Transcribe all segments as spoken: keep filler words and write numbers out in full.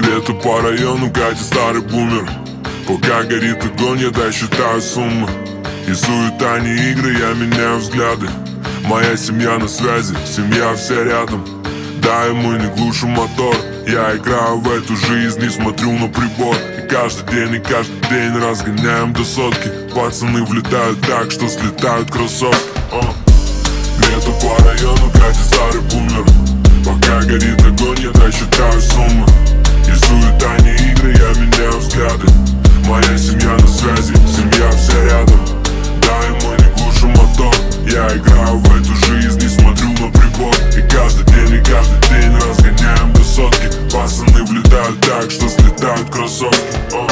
Где-то по району катит старый бумер. Пока горит огонь, я досчитаю суммы. И суета не игры, я меняю взгляды. Моя семья на связи, семья вся рядом. Да, и мы не глушим мотор. Я играю в эту жизнь и смотрю на прибор. И каждый день, и каждый день разгоняем до сотки. Пацаны влетают так, что слетают кроссовки. uh. Где-то по району катит старый бумер. Пока горит огонь, я досчитаю суммы. И суета не игры, я меняю взгляды. Моя семья на связи, семья вся рядом. Да, и мы не глушим мотор. Я играю в эту жизнь и смотрю на прибор. И каждый день, и каждый день разгоняем до сотки. Пацаны влетают так, что слетают кроссовки. uh.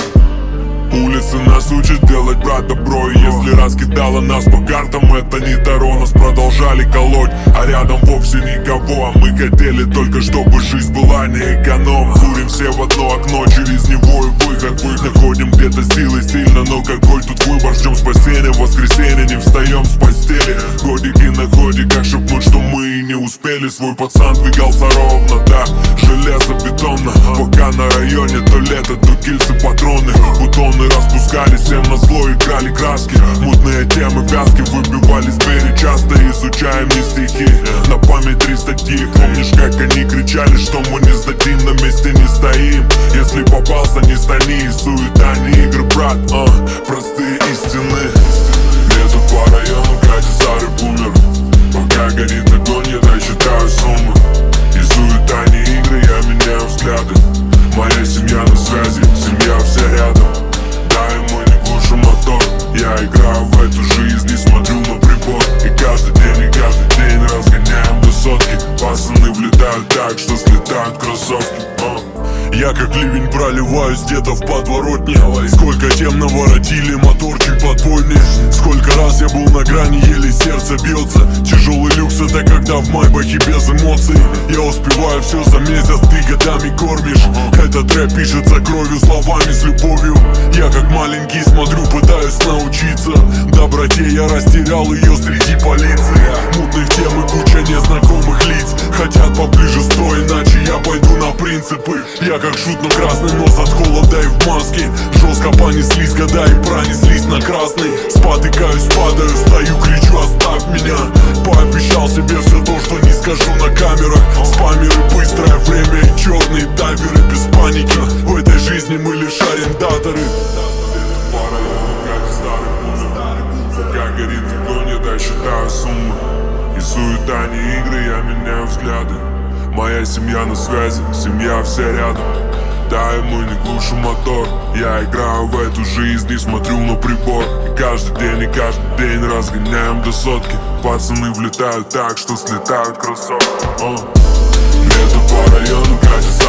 Улицы нас учат делать, брат, добро. И если раскидало нас по картам, это не таро. Нас продолжали колоть, а рядом вовсе никого. А мы хотели только, чтобы жизнь была не эконом. Курим все в одно окно, через него и выход. Мы находим где-то силы сильно, но какой тут выбор? Ждем спасения, в воскресенье не встаем с постели. Годики на ходе, как шепнуть, что мы и не успели. Свой пацан двигался ровно, да, железобетонно. Пока на районе то лето, то гильзы, патроны. Бутоны распускались, всем на зло играли краски. Мутные темы, вязки, выбивались двери. Часто изучаем не стихи, на память три статьи. Помнишь, как они кричали, что мы не сдадим, на месте не стоим. Если попался, не стани, суета не игры, брат, а, простые истины. Где-то по району катит старый бумер. Пока горит огонь, я досчитаю суммы. И суета не игры, я меняю взгляды. Моя семья на связи, семья вся рядом. Да, и мы не глушим мотор. Я играю в эту жизнь и смотрю на прибор. И каждый день, и каждый день разгоняем до сотки. Пацаны влетают так, что слетают кроссовки. uh. Я как ливень проливаюсь где-то в подворотне. Сколько тем наворотили, моторчик подпольный. Сколько раз я был на грани, еле сердце бьется. Тяжелый люкс — это когда в майбахе без эмоций. Я успеваю все за месяц, ты годами кормишь. Этот рэп пишется кровью, словами, с любовью. Я как маленький смотрю, пытаюсь научиться доброте, я растерял ее среди полиции. Мутных тем и куча незнакомых лиц. Хотят поближе стой, иначе я пойду на принципы. Я как шут, но красный нос от холода и в маске. Жестко понеслись года и пронеслись на красный. Спотыкаюсь, падаю, встаю, кричу: оставь меня. Пообещал себе все то, что не скажу на камерах. Спамеры, быстрое время и черные дайверы без паники. В этой жизни мы лишь арендаторы. Пока горит огонь, я досчитаю суммы. И суета не игры, я меняю взгляды. Моя семья на связи, семья вся рядом. Да, и мы не глушим мотор. Я играю в эту жизнь и смотрю на прибор. И каждый день, и каждый день разгоняем до сотки. Пацаны влетают так, что слетают кроссовки. uh. Где-то по району катит